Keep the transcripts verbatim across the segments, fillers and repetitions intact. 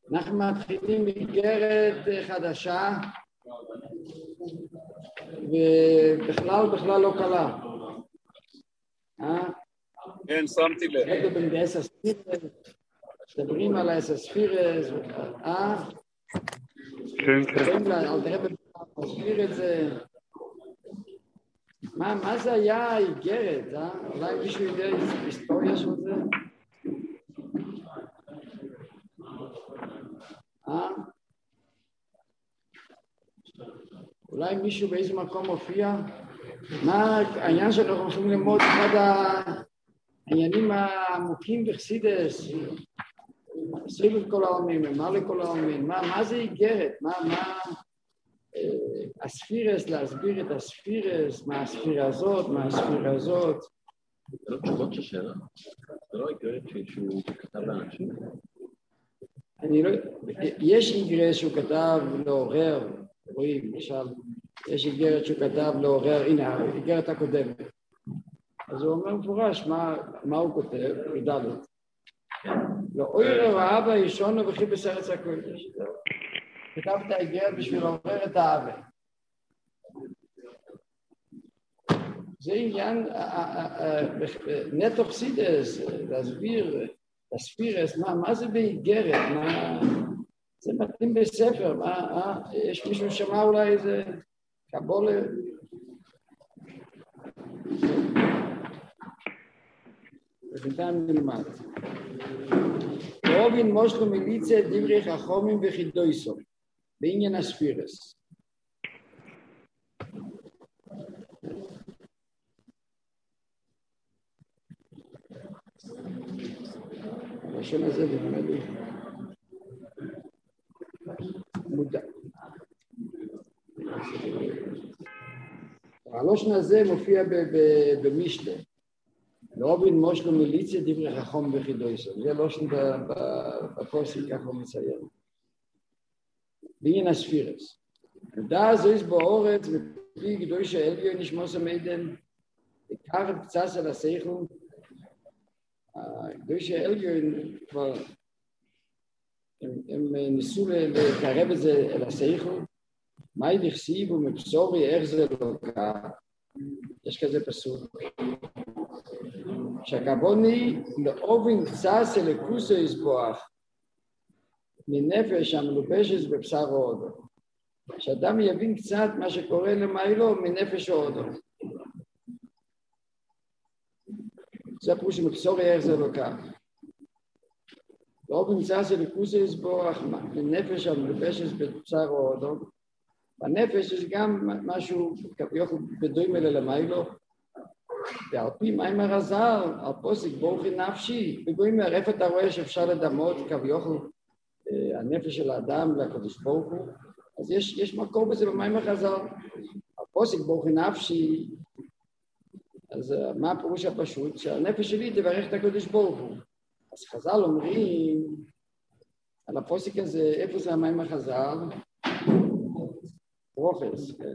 אנחנו מתחילים איגרת חדשה, ובכלל בכלל לא קלה. כן, שמתי לב. זה במדעס הספירס, מדברים על הספירס, אה? כן, כן. על דרבן מסביר את זה. מה, מה זה היה איגרת, אה? אולי מישהו יודע היסטוריה של זה? אה? אולי מישהו באיזה מקום מופיע? מה העניין שאנחנו הולכים ללמוד אחד העניינים העמוקים בחסידס, סביב כל העולמים, מה לכל העולמים, מה, מה זה איגרת? מה, מה הספירס, להסביר את הספירס, מה הספירה הזאת, מה הספירה הזאת. זה לא תשובות של שאלה? זה לא איגרת שהוא כתב לאנשים? אני לא... יש איגרת שהוא כתב לעורר, רואים, למשל, יש איגרת שהוא כתב לעורר, הנה, האיגרת הקודמת. אז הוא אומר מפורש, מה, מה הוא כותב? בדלת. לעורר האבא ישונו וכי בסרץ הקודש. כתב את האיגרת בשביל לעורר את האבא. זה עניין נטו חסידס, להסביר, להספירס, מה, מה זה באיגרת, מה... זה מתאים בספר, מה, אה, יש מישהו שמע אולי איזה קבולה? ובינתיים נלמד. רובין מושלו מיליציה דברי חכמים וחידויסו, בעניין הספירס. הלשון הזה נדמה לי מודע. הלשון הזה מופיע במשנה. רובין מושלו מיליציה דברי חכם וחידויסו. זה לשון בפוסק, ככה הוא מציין. בעניין הספירס. דע זויס באורץ ופי קדוש העליון נשמוס המיידן, עיקר קצת על השכל. קדוש העליון כבר הם, הם ניסו לקרב את זה אל השכל. מה ידחסיב ומבשורי איך זה לא קרה? יש כזה פסוק. שהכבוני לאובן קצת אלקוסו יסבוח מנפש המלובשת בבשר ההודו. שאדם יבין קצת מה שקורה למיילו מנפש ההודו. זה פירוש שמבשורי איך זה לא קרה. לאובן קצת אלקוסו יסבוח מנפש המלובשת בבשר ההודו. בנפש יש גם משהו כביכול בדומה למיילו. ועל פי מאמר הז"ל, על פוסק בורכי נפשי, בגויים איפה אתה רואה שאפשר לדמות כביכול הנפש של האדם לקדוש ברוך הוא, אז יש, יש מקור בזה במאמר הז"ל. על פוסק בורכי נפשי, אז מה הפירוש הפשוט? שהנפש שלי תברך את הקדוש ברוך הוא. אז חז"ל אומרים, על הפוסק הזה, איפה זה המאמר הז"ל? פרופס, כן.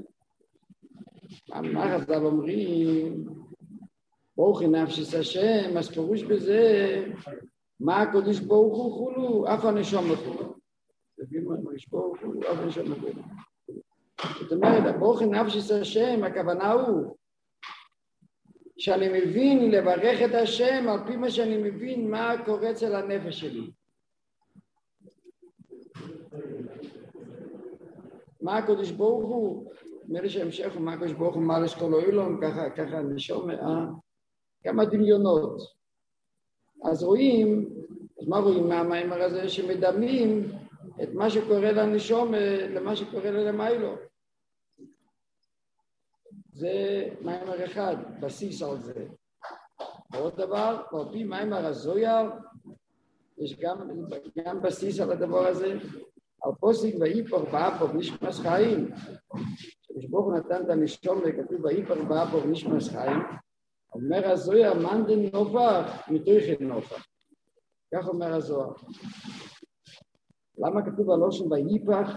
מה חז"ל אומרים? ברוך נפש השם, אז פירוש בזה, מה הקדוש ברוך הוא חולו, אף הנשום חולו. תבינו מה הקדוש ברוך הוא, אף הנשום חולו. זאת אומרת, ברוך נפש השם, הכוונה הוא, שאני מבין לברך את השם, על פי מה שאני מבין מה קורה אצל הנפש שלי. מה הקדוש ברוך הוא, מראה שהמשך, מה הקדוש ברוך הוא מעל אשכול אוילום, ככה, ככה נשום, אה? כמה דמיונות. אז רואים, אז מה רואים מהמאמר הזה? שמדמים את מה שקורה לנשום למה שקורה למיילו. זה מאמר אחד, בסיס על זה. ועוד דבר, על פי מאמר הזויר, יש גם, גם בסיס על הדבר הזה, על פוסק ואיפר באפור נשמס חיים. כשברוך נתן את הנשום וכתוב ואיפר באפור נשמס חיים, אומר הזויר, מנדן נופח, מתויכן נופח. כך אומר הזוהר. למה כתוב הלושן ואיפח?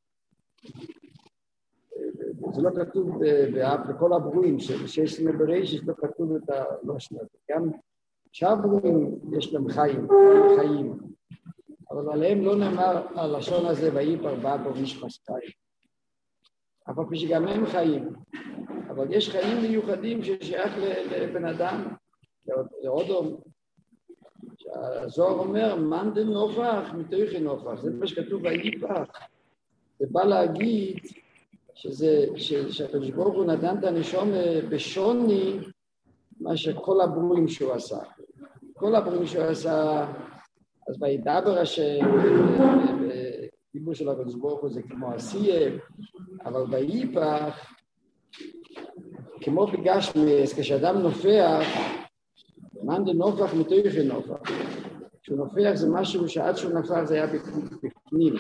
זה לא כתוב בכל הברואים, שיש לנו בראשית לא כתוב את הלושן הזה. גם שאר ברואים יש להם חיים, חיים. אבל עליהם לא נאמר הלשון הזה, ויפר בא בו משפס חיים. אבל פי שגם הם חיים. אבל יש חיים מיוחדים ששייך לבן אדם, לאודום. הזוהר אומר, מן דן נופח, מתוכי נופח. זה מה שכתוב ויפר. זה בא להגיד שזה, שהקדוש ברוך הוא נתן את הנשום בשוני, מה שכל הברואים שהוא עשה. כל הברואים שהוא עשה, אז וידבר השם, בדיבור של הקדוש ברוך הוא זה כמו עשייה, אבל ויפח, כמו בגשמיס, כשאדם נופח, מן דנופח מתוכי נופח. כשהוא נופח זה משהו שעד שהוא נפח זה היה בפנים.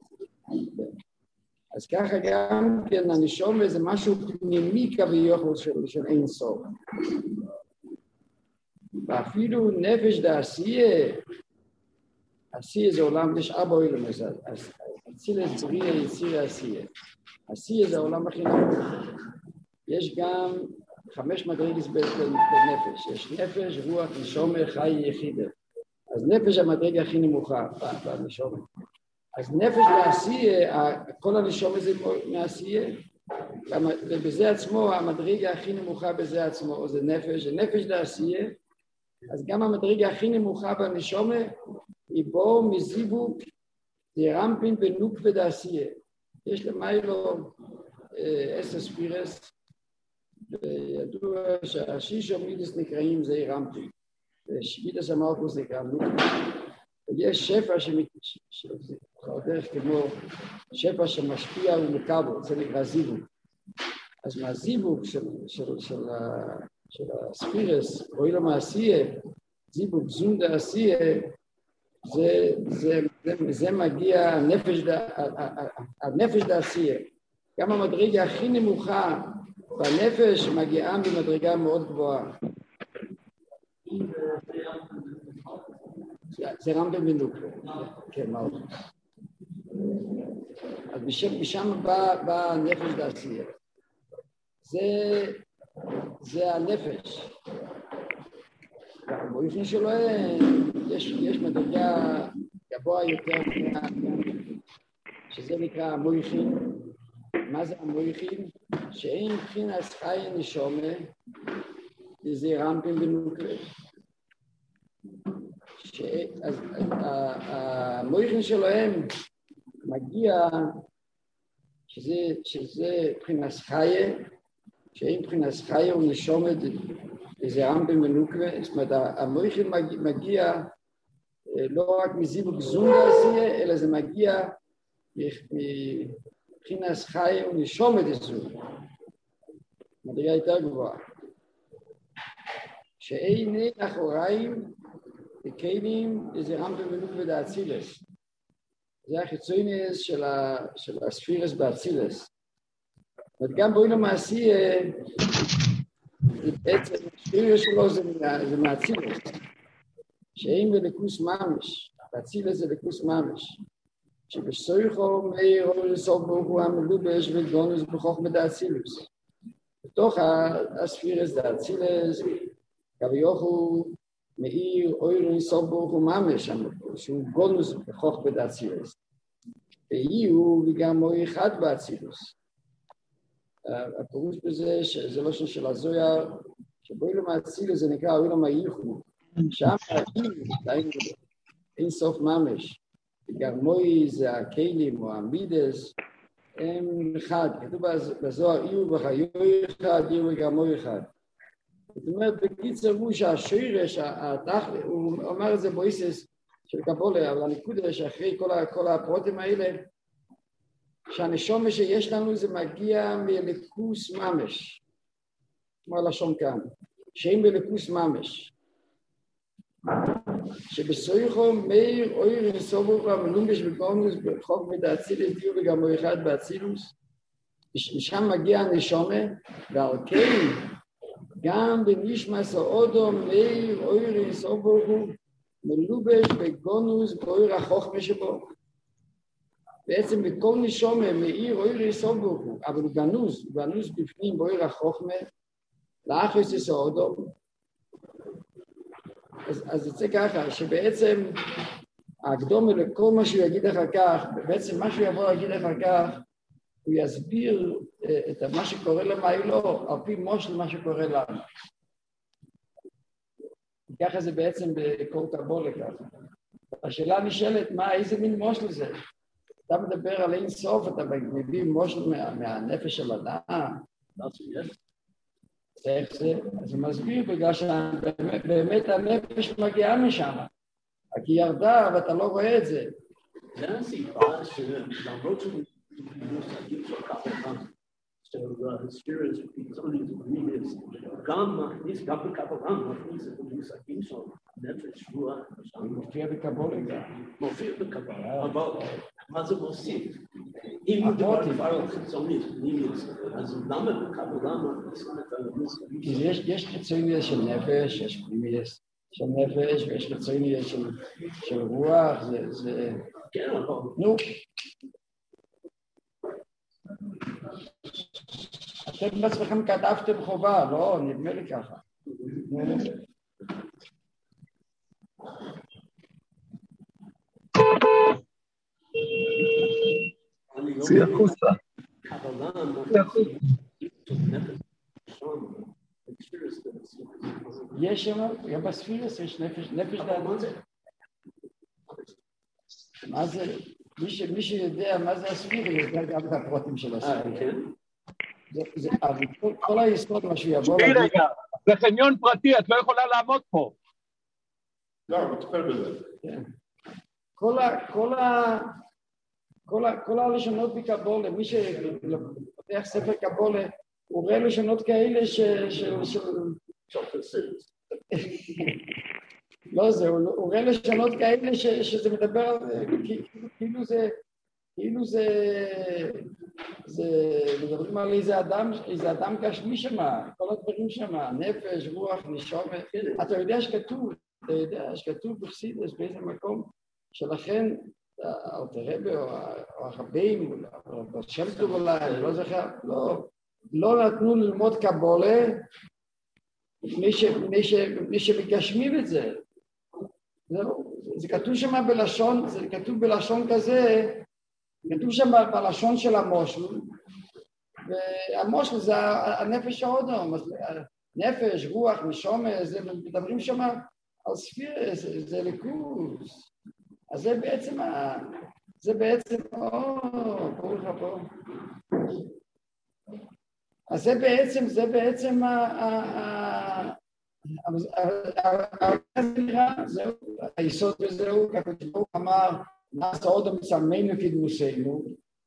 אז ככה גם כן הנשום זה משהו פנימי כביכול של, של אין סוף. ואפילו נפש דעשייה, עשייה זה עולם, יש ארבע עולם, אצילה זריע יציר עשייה. עשייה זה העולם הכי נמוך. יש גם חמש מדרגות בנפש, יש נפש, רוח, נשום, חי, יחידה. אז נפש המדרגה הכי נמוכה בנשום. אז נפש לעשייה, כל הנשום הזה מעשייה, ובזה עצמו, המדרגה הכי נמוכה בזה עצמו, זה נפש, זה נפש לעשייה, אז גם המדרגה הכי נמוכה בנשום, היא בו מזיבוק, זה רמפין בנוק ודעשייה. יש למיילו עשר ספירס, וידוע שהשישה מידס נקראים זה רמפין, ושבידס המלכוס נקרא נוק. יש שפע דרך כמו שפע שמשפיע ומקבל, זה נקרא זיבוק. אז מהזיבוק של, של, של, של הספירס, רואה לו מעשייה, זיבוק זון דעשייה, זה, זה, זה, זה מגיע הנפש, הנפש דעשייה. גם המדרגה הכי נמוכה בנפש מגיעה במדרגה מאוד גבוהה. זה רמב"ם בנוק, כן, מה עוד? אז משם בא הנפש דעשייה. זה, זה הנפש. במויכין שלו יש, יש מדרגה גבוה יותר, שזה נקרא המויכין. מה זה המויכין? שאין מבחינת חי נשומה, זה רמב"ם בנוק. אז המויכין שלהם מגיע שזה, שזה מבחינת חיה, שאין מבחינת חיה הוא נשומת, זה רמב"ם בנוקווה, זאת אומרת, המויכין מגיע לא רק מזיבוק זון דעשייה, אלא זה מגיע מבחינת חיה הוא נשומת זון. מדרגה יותר גבוהה. שאין אחוריים, וכלים זה רמב"ם בנוקווה דאצילס. זה החיצוניס של, ה, של הספירס באצילס. וגם בואי למעשי, בעצם הספירס שלו זה, זה מאצילס. שאין בלכוס ממש, באצילס זה לכוס ממש. שבסויכו מאיר או לסוף ברוך הוא המלובש וגונוס בחוכמה דאצילוס. בתוך הספירס דאצילס, כביכול מאיר אויר סוף ברוך הוא ממש, שהוא גונוס בחוכמה דאצילוס. ואיהו וגם הוא אחד באצילוס. הפירוש בזה שזה לא של הזויה, שבאילו מאצילוס זה נקרא אוילו מאיחו. שם האיהו, אין סוף ממש. גרמוי זה הכלים או המידס, הם אחד. כתוב בזוהר איהו וחיו אחד, איהו וגרמוי אחד. זאת אומרת, בקיצר הוא שהשורש, הוא אומר את זה בויסס של קבולה, אבל הנקודה שאחרי כל הפרוטים האלה, שהנשום שיש לנו זה מגיע מלכוס ממש, כמו הלשון כאן, שאין בלכוס ממש. שבסויכו מאיר אויר סובו והמלומבש בגונוס בחוק מדאצילס דיו וגם הוא אחד באצילוס, משם מגיע הנשומה, ועל כן, גם בנשמס האודו מאיר אויר סובו מלובש בגונוס באויר החוכמה שבו. בעצם בכל נשומה מאיר אויר סובו, אבל הוא גנוז, הוא גנוז בפנים באויר החוכמה, לאחרס יש האודו. אז, אז זה ככה, שבעצם הקדומה לכל מה שהוא יגיד אחר כך, בעצם מה שהוא יבוא להגיד אחר כך, הוא יסביר את מה שקורה למיילו, על פי מושל מה שקורה לנו. ככה זה בעצם בכל קבולה ככה. השאלה נשאלת, מה, איזה מין מושל זה? אתה מדבר על אין סוף, אתה מביא מושל מה, מהנפש של אדם. איך זה? אז הוא מסביר בגלל שבאמת הנפש מגיעה משם. כי היא ירדה ואתה לא רואה את זה. זה הסיבה שלמרות שהוא מושגים של קבלה, שהספירט החיצונית פנימית, גם מכניס, גם בקבלה מכניס את המושגים של נפש, רוח, הוא מופיע בקבלה גם. מופיע בקבלה, אבל מה זה מוסיף? אם מדובר כבר על חיצונית פנימית, אז למה בקבלה מכניסים את המושגים? יש חיצונית של נפש, יש פנימית של נפש, ויש חיצונית של רוח, זה... כן, אבל... נו. אתם בעצמכם כתבתם חובה, לא? נדמה לי ככה. צי החוצה. יש שם, גם בספירס יש נפש, נפש דאדם. מה זה? מי שיודע מה זה הספירס, יודע גם את הפרוטים של הספירס. כל היסוד מה שיבוא... תראי רגע, זה חניון פרטי, את לא יכולה לעמוד פה. לא, מטפל בזה. כל הלשונות בקבולה, מי שפותח ספר קבולה, הוא רואה לשונות כאלה של... לא זה, הוא רואה לשונות כאלה שזה מדבר על... כאילו זה... כאילו זה... מדברים על איזה אדם, איזה אדם גשמי שמה, כל הדברים שמה, נפש, רוח, נשומת. אתה יודע שכתוב, אתה יודע שכתוב בחסידות באיזה מקום, שלכן, האלתרבה או הרבים, או השם טוב אולי, לא זוכר, לא, לא נתנו ללמוד קבולה, מי שמגשמים את זה. זה כתוב שם בלשון, זה כתוב בלשון כזה, כתוב שם בלשון של המושל, והמושל זה הנפש האודום, נפש, רוח, נשומת, זה מדברים שם על ספירה, זה ליכוז. אז זה בעצם, זה בעצם, או, ברוך הבא. אז זה בעצם, זה בעצם, היסוד וזהו, כתוב אמר, נעשה עוד המצמנו כדמוסנו,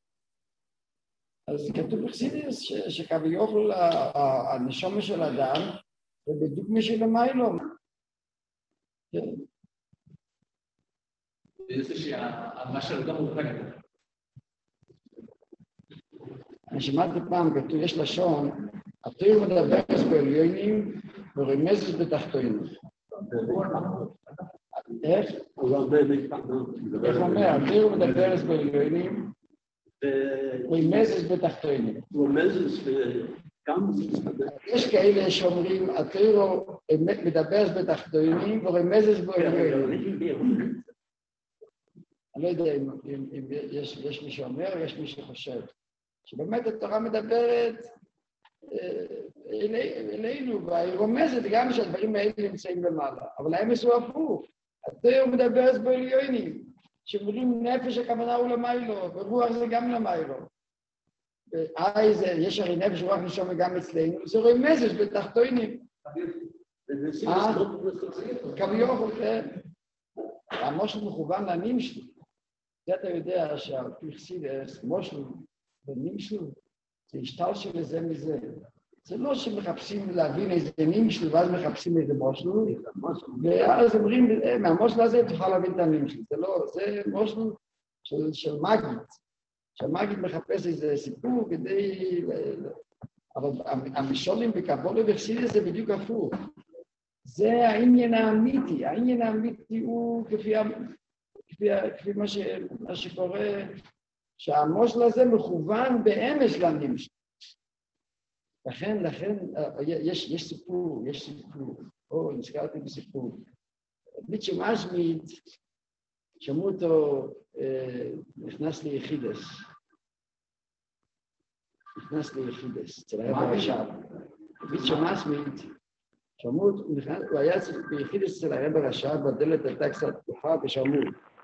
אז כתוב בחסידות שכביכול הנשמה של אדם זה בדיוק מי שלמיילו. זה שהמשל גם הוא פגע. אני שמעתי פעם, כתוב, יש לשון, התורה מדברת בעליונים ורמזת בתחתונים. איך? איך אומר, התורה מדברת בעליונים ורמזת בתחתונים. יש כאלה שאומרים, התורה מדברת בתחתונים ורמזת בעליונים. אני לא יודע אם יש מי שאומר, יש מי שחושב. שבאמת התורה מדברת אלינו, והיא רומזת גם שהדברים האלה נמצאים למעלה. אבל האמס הוא הפוך. התורה מדברת בעליונים, שאומרים נפש הכוונה הוא למיילו, ורוח זה גם למיילו. יש הרי נפש רוח נשום גם אצלנו, זה רומזת בתחתונים. כביכול, כן. המושל מכוון לנים שלי. זה אתה יודע שהפרסידס, מושל בנמשל, זה השתלשל לזה מזה. זה לא שמחפשים להבין איזה נמשל, ואז מחפשים איזה מושל, ואז אומרים, מהמושל הזה תוכל להבין את הנמשל. זה לא, זה מושל של, של מגיד, שהמגיד מחפש איזה סיפור כדי... אבל המשולים בקבולה וחסידות זה בדיוק הפוך. זה העניין האמיתי, העניין האמיתי הוא כפי... כפי, כפי מה, ש, מה שקורה, שהמושל הזה מכוון באמש לנמשל. לכן, לכן, יש, יש סיפור, יש סיפור, או נזכרתי בסיפור. מישהו משמיד, שמעו אותו, נכנס ליחידס. נכנס ליחידס, אצל הרב הרש"ב. ביצ'ו מסמית, שמעו, הוא היה ביחידס אצל הרב הרש"ב, בדלת הייתה קצת פתוחה ושמעו.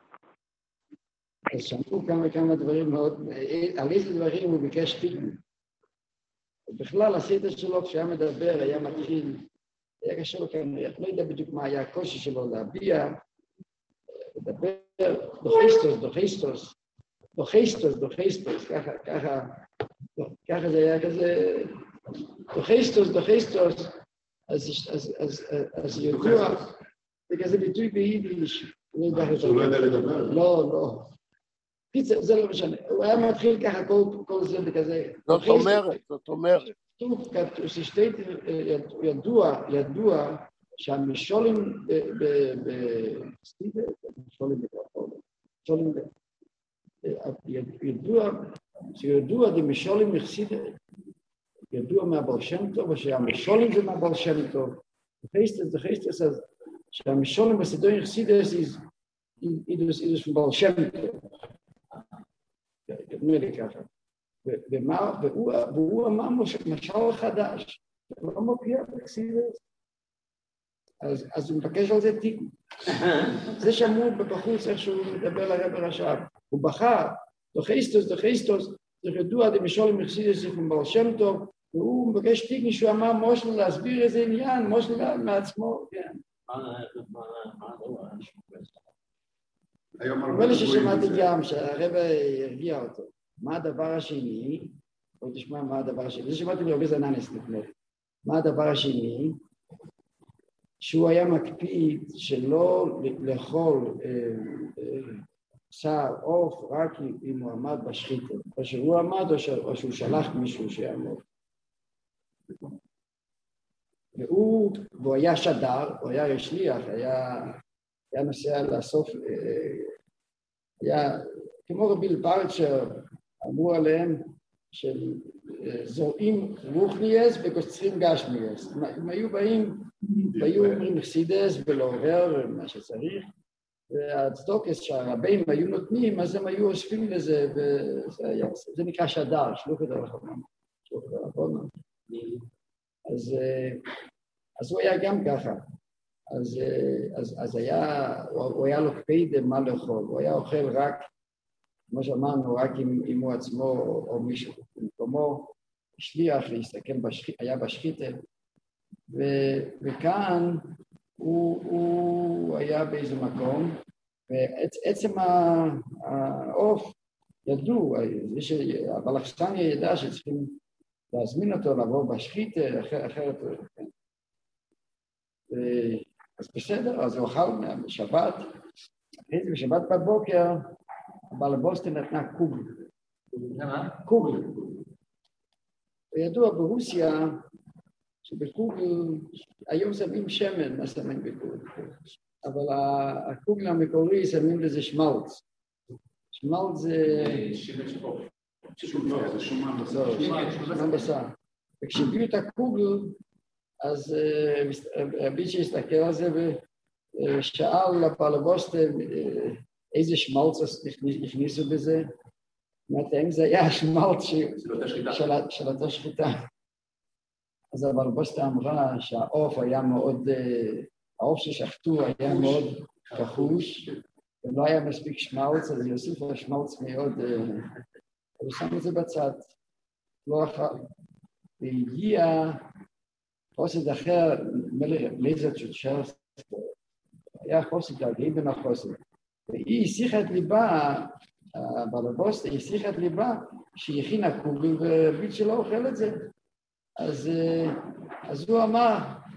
אז שמעו כמה וכמה דברים מאוד, על איזה דברים הוא ביקש פיגמי. בכלל, הסדר שלו כשהיה מדבר, היה מתחיל, היה קשה לו כנראה, לא יודע בדיוק מה היה הקושי שלו להביע, לדבר, דוכיסטוס, דוכיסטוס, דוכיסטוס, דוכיסטוס, ככה, ככה, ככה זה היה כזה, דוכיסטוס, דוכיסטוס, אז, אז, אז, אז ידוע, זה כזה ביטוי ביידיש, שהוא לא יודע לדבר? לא, לא. זה לא משנה, הוא היה מתחיל ככה כל זה וכזה. זאת אומרת, זאת אומרת. ידוע, ידוע שהמשולים בסטיבה, המשולים בקרפורדה, ידוע, שידוע דמשולים מחסידה, ידוע מהבר שם טוב, שהמשולים זה מהבר שם טוב. חסטס, זה חסטס, אז שהמשולים בסדוי מחסידס אידוס מהבר שם טוב. נראה לי ככה. והוא אמר משל חדש, הוא לא מופיע בקסידס, אז הוא מבקש על זה תיקון. זה שמעו בחוץ איך שהוא מדבר לרב הרש"ב. הוא בחר, דוכיסטוס, דוכיסטוס, זה ידוע דמשולים מחסידס עם בעל שם טוב, והוא מבקש תיקון שהוא אמר מושל להסביר איזה עניין, מושל מעצמו, כן. נראה לי ששמעתי גם שהרב הרגיע אותו. מה הדבר השני? בואו תשמע מה הדבר השני. זה שמעתי מרבי זננס לפני. מה הדבר השני? שהוא היה מקפיד שלא לאכול בשר עוף רק אם הוא עמד בשחיתה. או שהוא עמד או שהוא שלח מישהו שיעמוד. והוא, והוא היה שדר, הוא היה שליח, היה... היה נוסע לאסוף, היה כמו רבי לפרצ'ר, אמרו עליהם של זורעים רוחניאס וקוצרים גשמיאס. הם היו באים, והיו אומרים חסידס ולעורר מה שצריך, והצדוקס שהרבים היו נותנים, אז הם היו אוספים לזה, וזה היה, זה נקרא שדר, שלוח את הרחבן, שלוח את הרחבן. אז, אז הוא היה גם ככה. אז, אז, אז היה, הוא היה לו קפיד מה לאכול, הוא היה אוכל רק, כמו שאמרנו, רק אם, אם הוא עצמו או, או מישהו במקומו, שליח להסתכל, בשחית, היה בשחיתה, ו, וכאן הוא, הוא היה באיזה מקום, ועצם העוף ידעו, הבלחסניה ידע שצריכים להזמין אותו לבוא בשחיתה, אחר, אחרת, ו... אז בסדר, אז הוא אכל בשבת, אחרי זה בשבת בבוקר, הבעל בוסטון נתנה קוגל. קוגל. וידוע ברוסיה, שבקוגל, היום שמים שמן, מה שמים בקוגל. אבל הקוגל המקורי שמים לזה שמלץ. שמלץ זה... זה שומן בשר. שומן בשר. וכשהביאו את הקוגל, אז רבי שהסתכל על זה ושאל לבעל בוסטון איזה שמלץ הכניסו בזה. אמרתי, אם זה היה השמלץ של אותה שחיטה. אז הבעל בוסטון אמרה שהעוף היה מאוד, העוף ששחטו היה מאוד כחוש, ולא היה מספיק שמלץ, אז יוסיף לו שמלץ מאוד, הוא שם את זה בצד, לא אכל. והגיע חוסד אחר, מלך בליזר צ'וצ'רסט, היה חוסד, הגאיבן החוסד. והיא הסיחה את ליבה, הבעל בוסטון, היא הסיחה את ליבה, שהיא הכינה קוגל וביט שלא אוכל את זה. אז, אז הוא אמר,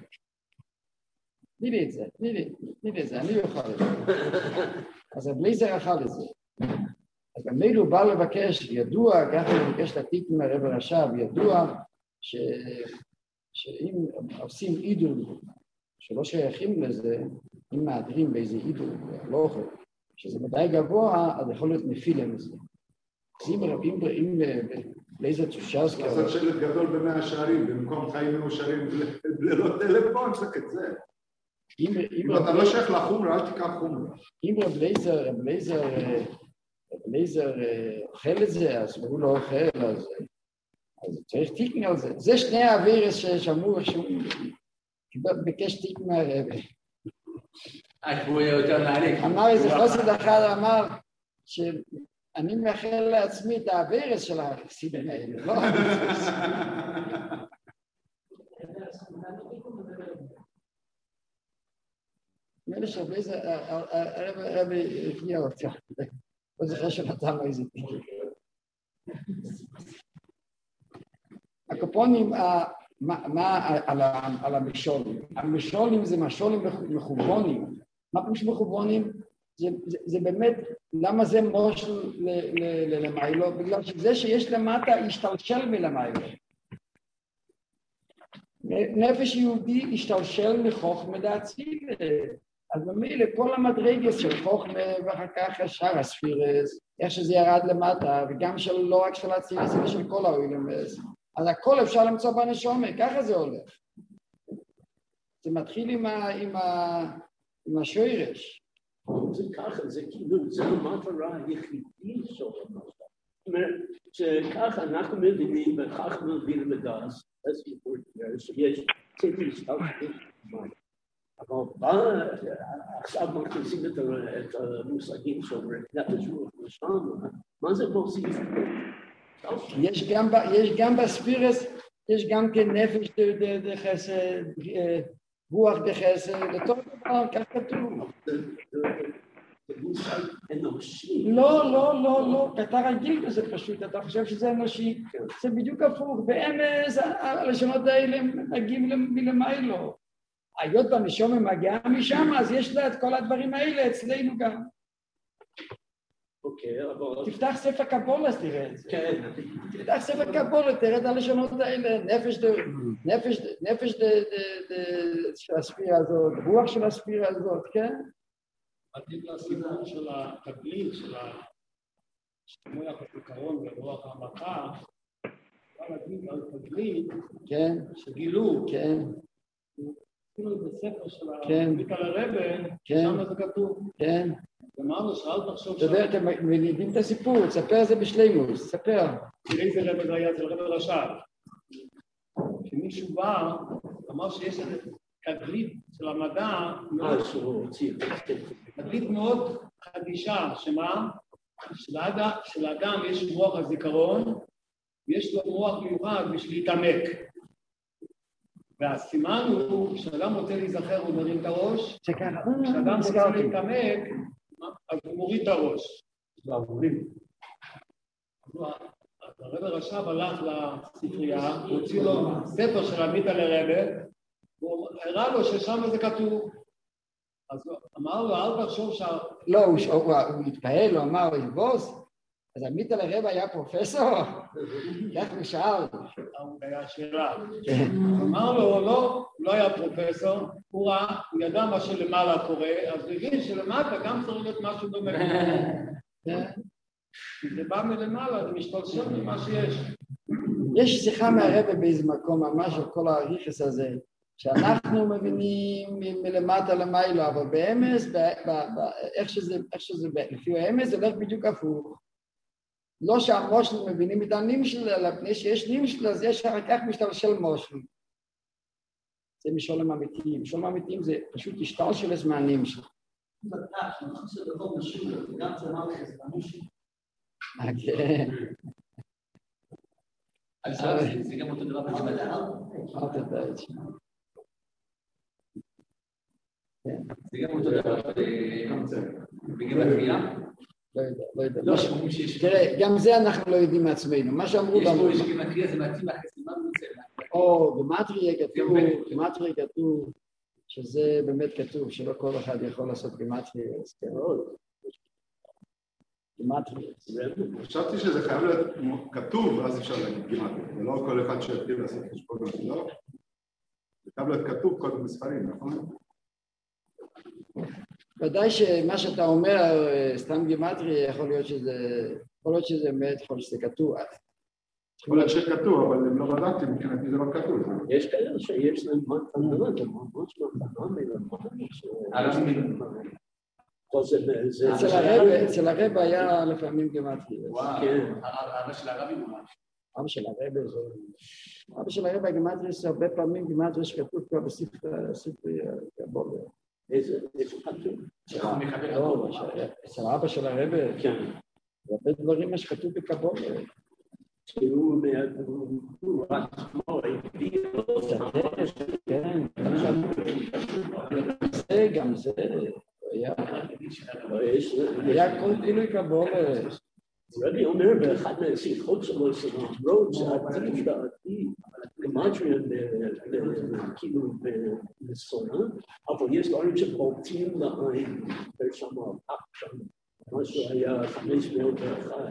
תני לי את זה, תני לי, תני לי את זה, אני אוכל את זה. אז הבליזר אכל את זה. אז המילא הוא בא לבקש, ידוע, ככה הוא מבקש לתיק מהרב הרש"ב, ידוע ש... שאם עושים עידול שלא שייכים לזה, אם מאדרים באיזה עידול, לא אוכל, שזה מדי גבוה, אז יכול להיות נפילה מזה. אז אם רבים אם לאיזה צ'ושרסקי... לעשות שלט גדול במאה שערים, במקום חיים מאושרים ללא טלפון, רק את זה. אם אתה לא שייך לחומרה, אל תיקח חומרה. אם רב לייזר, רב לייזר, רב לייזר אוכל את זה, אז הוא לא אוכל, אז צריך תיקן על זה. זה שני האווירס ששמעו שהוא ביקש תיק מהרבי. אמר איזה חוסד אחד, אמר שאני מאחל לעצמי את האווירס של החסידים האלה, לא האווירס. נראה שרבי זה, הרבי הגיע אותה, לא זוכר שנתן לו איזה תיק. הקופונים, מה על המשולים? המשולים זה משולים מחובונים. מה פירוש מחובונים? זה באמת, למה זה מושל למיילו? בגלל שזה שיש למטה השתלשל מלמיילו. נפש יהודי השתלשל לחוכמה דאצילה. אז ממילא כל המדרגס של חוכמה ואחר כך שאר הספירס, איך שזה ירד למטה, וגם של לא רק של האצילס, אלא של כל העולמות. אז הכל אפשר למצוא בנשמה, ככה זה הולך. זה מתחיל עם, ה, עם, ה, עם השורש. זה ככה, זה כאילו, זה המטרה היחידי של המטרה. זאת אומרת, שככה אנחנו מבינים, וככה מבינים בדס, שיש צריך להשתלט במים. אבל בא, עכשיו מכניסים את המושגים של נפש רוח נשמה, מה זה מוסיף? יש גם, יש גם בספירס, יש גם כנפש דחסד, רוח דחסד, לטוב דבר, כך כתוב. זה מושג אנושי. לא, לא, לא, לא, אתה רגיל בזה פשוט, אתה חושב שזה אנושי, זה בדיוק הפוך, באמס הלשונות האלה מגיעים מלמיילו. היות בנשמה מגיעה משם, אז יש לה את כל הדברים האלה אצלנו גם. אוקיי, אבל... תפתח ספר קבולה, אז תראה את זה. כן. תפתח ספר קבולה, תראה את הלשונות האלה, נפש דה, נפש, נפש דה, של הספירה הזאת, רוח של הספירה הזאת, כן? מתאים לסיפור של התגלית, של המוח הזיכרון ורוח המכה, אפשר להגיד על תגלית, כן. שגילו, כן. אפילו בספר של כן. המיטה לרבן, כן. שם זה כתוב. כן. אמרנו שאל תחשוב אתה יודע, אתם יודעים את הסיפור, תספר את זה בשלימוס, תספר. תראי איזה רבן זה היה, זה רבן רש"ב. כשמישהו בא, אמר שיש איזה תגלית של המדע, מאוד תגלית מאוד חדישה, שמה? שלאדם יש מוח הזיכרון, ויש לו מוח מיוחד בשביל להתעמק. והסימן הוא, כשאדם רוצה להיזכר הוא מרים את הראש, כשאדם רוצה להתעמק, אז הוא מוריד את הראש. הרב רש"ב הלך לספרייה, הוא הוציא לו ספר של המיטה לרבן, והוא הראה לו ששם זה כתוב. אז אמר לו, אל תחשוב שה... לא, הוא התפעל, הוא אמר, יבוס, אז המיטה לרבן היה פרופסור? איך הוא שאל? הוא היה שאלה. אמר לו, לא, לא היה פרופסור, הוא ראה, הוא ידע מה שלמעלה קורה, אז הוא הבין שלמטה גם צריך להיות משהו דומה. זה בא מלמעלה, זה משתלשל ממה שיש. יש שיחה מהרבא באיזה מקום, ממש על כל הריכס הזה, שאנחנו מבינים מלמטה למיילו, אבל באמס, איך שזה, לפי האמס, זה הולך בדיוק הפוך. לא שהמושל מבינים את הנמשל, אלא פני שיש נמשל, אז יש אחר כך משתלשל מושל. זה משולם אמיתיים. משולם אמיתיים זה פשוט השתלשל מהנמשל. כן. זה גם אותו דבר בגמטריה? אל תדע את זה. זה גם אותו דבר בגמטריה? לא יודע, לא יודע. תראה, גם זה אנחנו לא יודעים מעצמנו. מה שאמרו לנו... יש פה גמטריה, זה מתאים לחסימה מוצא. או, גמטריה כתוב, גמטריה כתוב, שזה באמת כתוב, שלא כל אחד יכול לעשות גמטריה. גמטריה. חשבתי שזה חייב להיות כתוב, ואז אפשר להגיד גמטריה. ולא כל אחד שיתחיל לעשות חשבון לא. זה חייב להיות כתוב קודם בספרים, נכון? ודאי שמה שאתה אומר, סתם גימטריה, יכול להיות שזה, יכול להיות שזה באמת, יכול להיות שזה כתוב. יכול להיות שכתוב, אבל הם לא בדקתי, מבחינתי זה לא כתוב. יש כאלה שיש להם מתנות, הם ממש מתנות ממש. אצל הרב היה לפעמים גימטריה. וואו, אבא של הרבי ממש. אבא של הרב זה... אבא של הרב הגימטריה זה הרבה פעמים גימטריה שכתוב כבר בספרי קבולה. איזה כתוב? אצל אבא של הרב, כן. הרבה דברים מה שכתוב בקבולה. שהוא הוא עצמו הביא אותו. כן, זה גם זה. היה כל גילוי קבולה. רבי אומר באחד מהשיחות שלו, למרות שעדיף דעתי, גמטריה כאילו בסונה, אבל יש דברים שבולטים לעין, ושם הפק שם, משהו היה חמש מאות ואחת.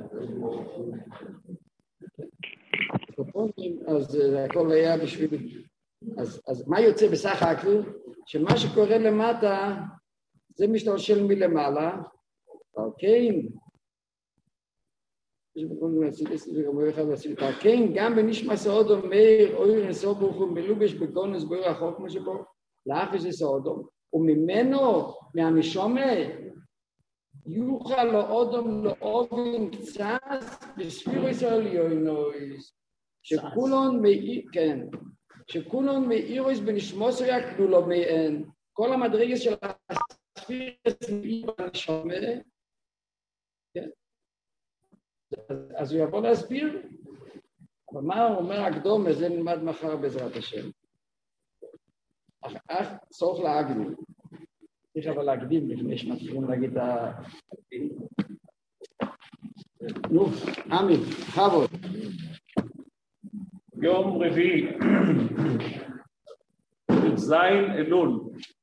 אז הכל היה בשביל... אז מה יוצא בסך הכל? שמה שקורה למטה, זה משתלשל מלמעלה, אוקיי? כן, גם בנשמע סעודו מאיר, אוי נסו ברוך הוא מלובש בגונס בוי רחוק כמו שבו, לאחרי זה סעודו, וממנו, מהנשומה, יוכל לו אודום לא אובן קצת, בספיר ישראל יוינויס, שכולון מאיר, כן, שכולון מאירויס בנשמוסו יקלו לו מהן, כל המדרגס של הספיר ישראל בנשומה, כן, אז הוא יבוא להסביר, אבל מה הוא אומר הקדום, וזה נלמד מחר בעזרת השם. אך צורך להקדים. צריך אבל להקדים לפני שמתחילים להגיד ה... נו, עמי, חבוד. יום רביעי, זין אלול.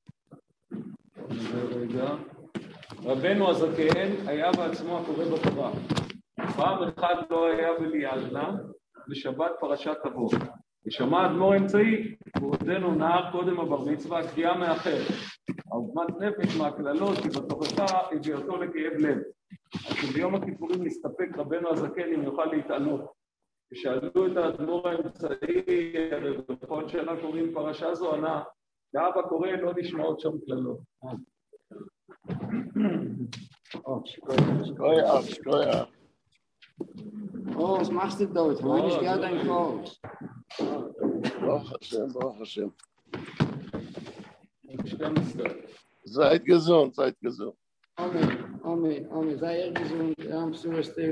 רבנו הזקן היה בעצמו הקורא בתורה. פעם אחד לא היה בליאלנה, בשבת פרשת תבוא. ושמע אדמו"ר אמצעי, ועודנו נער קודם הבר מצווה, קריאה מאחרת. עוגמת נפש מהכללות, כי בתוכחה הביא אותו לכאב לב. אז ביום הכיפורים נסתפק רבנו הזקן אם יוכל להתענות. ושאלו את האדמו"ר האמצעי, בכל שנה קוראים פרשה זו, ענה, ואבא קורא לא נשמעות שם כללות. שקויה, שקויה. Oh, was machst du dort? Wann ist gerade dein Kurs? Baruch Hashem, Baruch Hashem. שתים-עשרה. Seid gesund, seid gesund. Amen, Amen, Amen. Sei er gesund. Ja, am Sureste